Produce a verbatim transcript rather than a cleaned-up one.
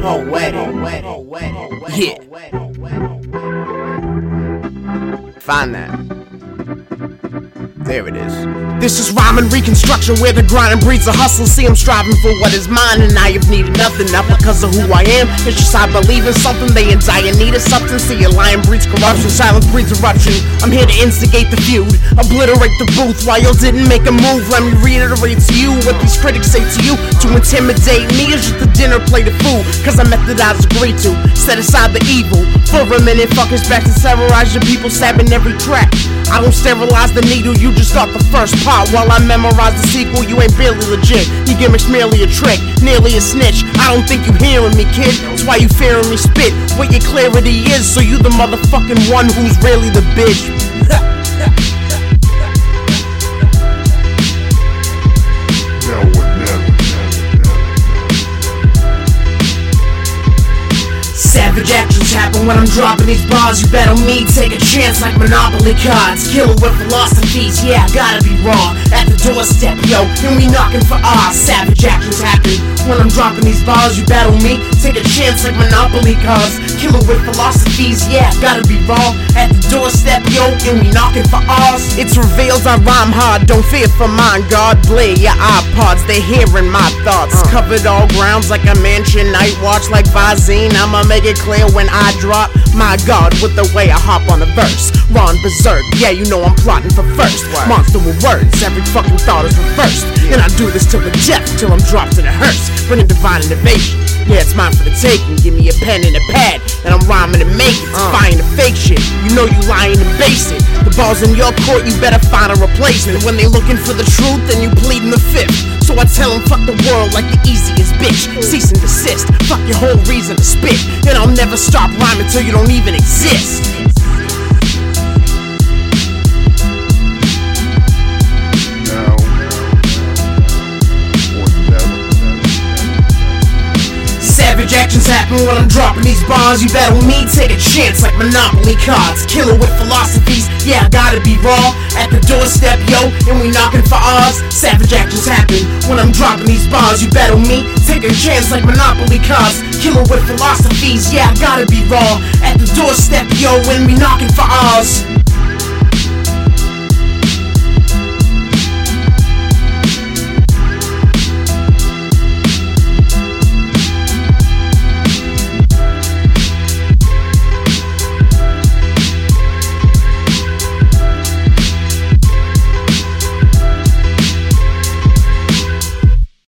Poetic. Yeah. Find that. There it is. This is rhyming reconstruction where the grind breeds a hustle. See, I'm striving for what is mine, and I have needed nothing, not because of who I am. It's just I believe in something. They in dire need of substance. See, a lion breeds corruption, silence breeds eruption. I'm here to instigate the feud, obliterate the booth while you didn't make a move. Let me reiterate to you what these critics say to you. To intimidate me is just a dinner plate of food, cause a method I agree to. Set aside the evil for a minute, fuckers back to terrorize your people, stabbing every track. I don't sterilize the needle, you just start the first part while I memorize the sequel. You ain't barely legit, your gimmick's merely a trick, nearly a snitch. I don't think you hearing me, kid, that's why you fearing me spit. What your clarity is, so you the motherfucking one who's really the bitch. Savage actions happen when I'm dropping these bars. You bet on me, take a chance like Monopoly cards. Killer with philosophies, yeah, I gotta be raw. At the doorstep, yo, and we knocking for ours. Savage actions happen when I'm dropping these bars. You bet on me, take a chance like Monopoly cards. Killer with philosophies, yeah, gotta be raw. At the doorstep, yo, and we knocking for ours. It's revealed I rhyme hard, don't fear for mine. God blare your iPods, they're hearing my thoughts. uh. Covered all grounds like a mansion, night watch like Visine. I'ma make it clear when I drop. My God, with the way I hop on a verse. Ron berserk, yeah, you know I'm plotting for first. What? Monster with words, every fucking thought is reversed. Yeah. And I do this till the death, till I'm dropped to the hearse. Bringing divine innovation, yeah, it's mine for the taking. Give me a pen and a pad, and I'm rhyming and making. uh. Defying the fake shit, you know you lying and basic. The ball's in your court, you better find a replacement. When they looking for the truth, then you pleading the fifth. So I tell them fuck the world like the easiest bitch. Cease and desist, fuck your whole reason to spit. And I'll never stop rhyming till you don't even exist. Savage actions happen when I'm dropping these bars. You bet on me, take a chance like Monopoly cards. Killer with philosophies, yeah, I gotta be raw. At the doorstep, yo, and we knocking for ours. Savage actions happen when I'm dropping these bars. You bet on me, take a chance like Monopoly cards. Killer with philosophies, yeah, I gotta be raw. At the doorstep, yo, and we knocking for ours.